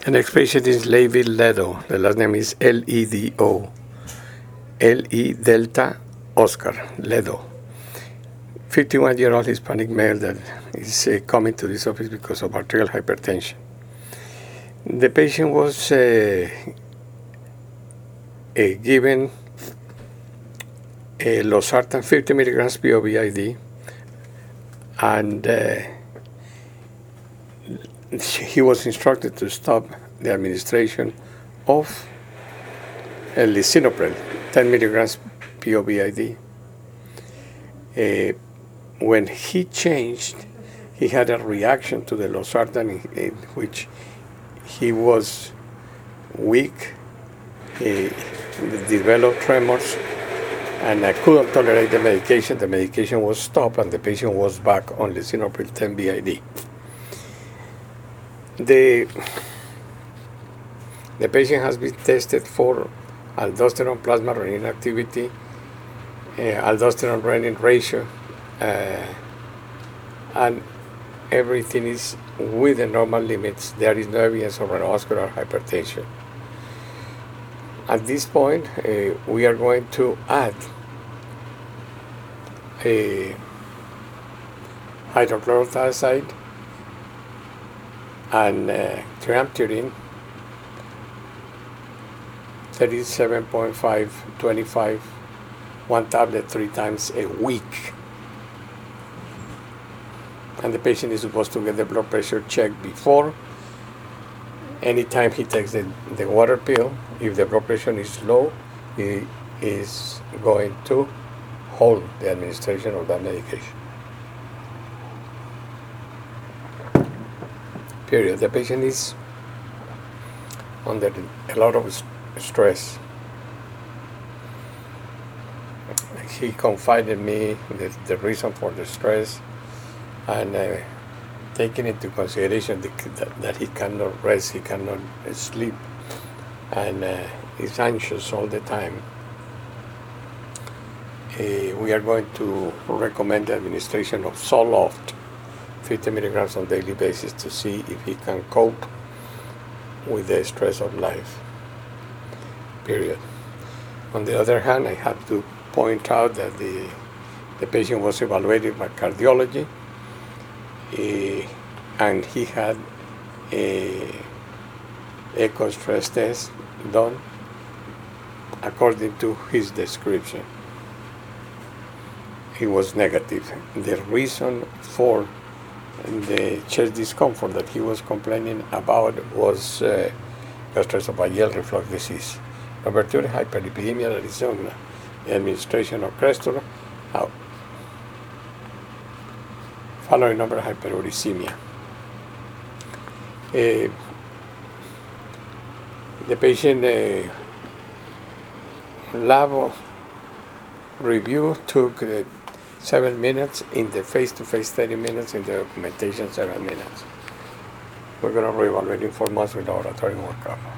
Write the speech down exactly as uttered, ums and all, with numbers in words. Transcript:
The next patient is Levi Ledo. The last name is L E D O. L E Delta Oscar Ledo. fifty-one-year-old Hispanic male that is uh, coming to this office because of arterial hypertension. The patient was uh, uh, given uh, losartan fifty milligrams P O V I D, and uh, he was instructed to stop the administration of uh, lisinopril ten milligrams P O V I D. Uh, when he changed, he had a reaction to the losartan in, in which he was weak, he developed tremors, and I couldn't tolerate the medication. The medication was stopped, and the patient was back on lisinopril ten B I D. The, the patient has been tested for aldosterone plasma renin activity, uh, aldosterone renin ratio, uh, and everything is within normal limits. There is no evidence of neurovascular hypertension. At this point, uh, we are going to add a hydrochlorothiazide and uh, triamterene, thirty-seven point five, twenty-five, one tablet three times a week. And the patient is supposed to get the blood pressure checked before. Anytime he takes the, the water pill, if the blood pressure is low, he is going to hold the administration of that medication. Period. The patient is under a lot of stress. He confided me the, the reason for the stress, and uh, taking into consideration the, that, that he cannot rest, he cannot sleep, and uh, is anxious all the time. Uh, we are going to recommend the administration of Zoloft, fifty milligrams on a daily basis, to see if he can cope with the stress of life. Period. On the other hand, I have to point out that the, the patient was evaluated by cardiology, uh, and he had a echo stress test done according to his description. He was negative. The reason for the chest discomfort that he was complaining about was uh, gastroesophageal reflux disease. Number two, hyperlipidemia, that is on the administration of Crestor. Now, following number, hyperuricemia. Uh, the patient uh, lab review took uh, seven minutes, in the face-to-face thirty minutes, in the documentation seven minutes. We're going to reevaluate in four months with laboratory workup.